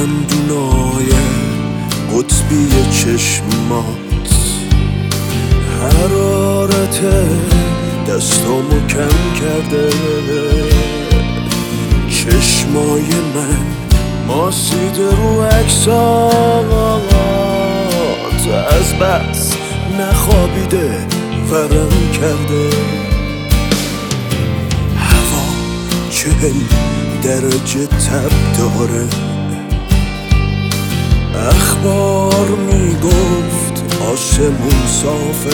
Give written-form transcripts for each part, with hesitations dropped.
دندونای قطبی چشمات، حرارت دستامو کم کرده. چشمای من ماسیده رو عکسات، از بس نخوابیده ورم کرده. هوا 40 درجه تب داره، اخبار میگفت آسمون صافه،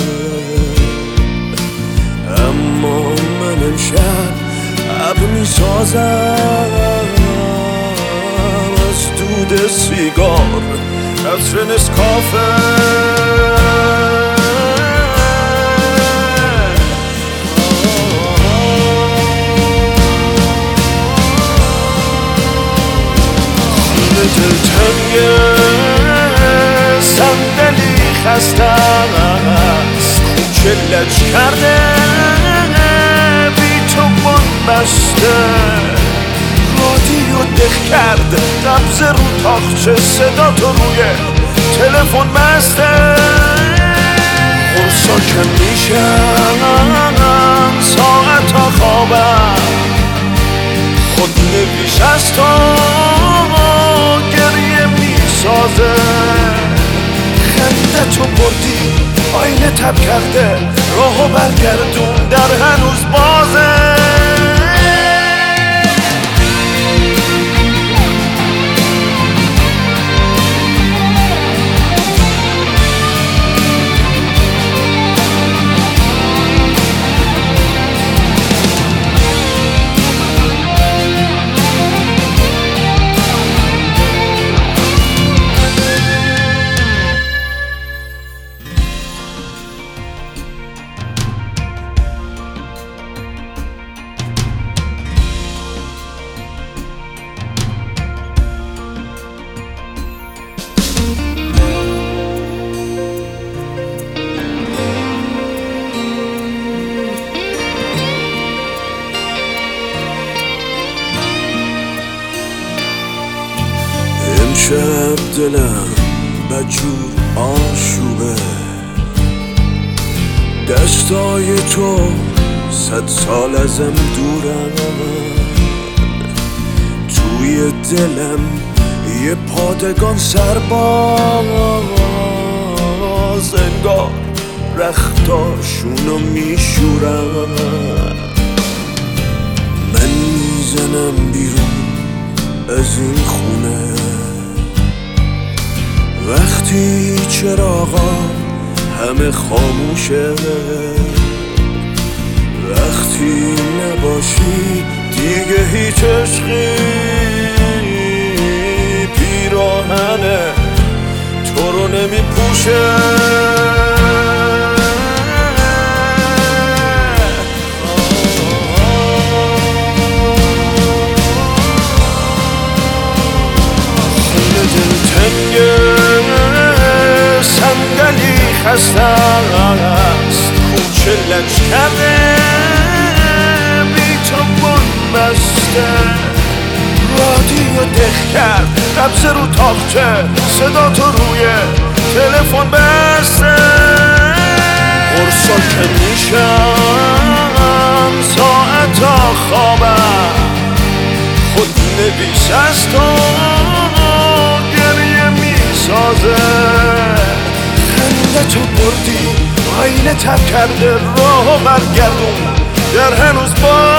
اما من امشب ابر میسازم از دود سیگار عطر نسکافه. دلتنگه صندلی خسته است، کوچه لج کرده بی تو بند بسته. رادیو دق کرد نبض رو تاقچه، صدا تو روی تلفن بسته. قرصا کم میشن ساعتا خوابم، خود نویش از تو گریه میسازه. خنده تو بردی آینه تب کرده، راهو برگردون در هنوز بازه. امشب دلم بدجور آشوبه، دستای تو 100 سال ازم دورن. توی دلم یه پادگان سرباز، انگار رختاشونو میشورن. من میزنم بیرون از این خونه وقتی چراغا همه خاموشه. وقتی نباشی دیگه هیچ عشقی پیراهن تو رو نمیپوشه. صندلی خسته است، کوچه لج کرده بی تو بند بسته. رادیو دق کرد نبض رو تاقچه، صدا تو روی تلفن بسته. قرصا که میشم ساعتا خوابم، خود نویس از تو گریه میسازه. خنده تو بردی آینه تب کرده، راهو برگردون در هنوز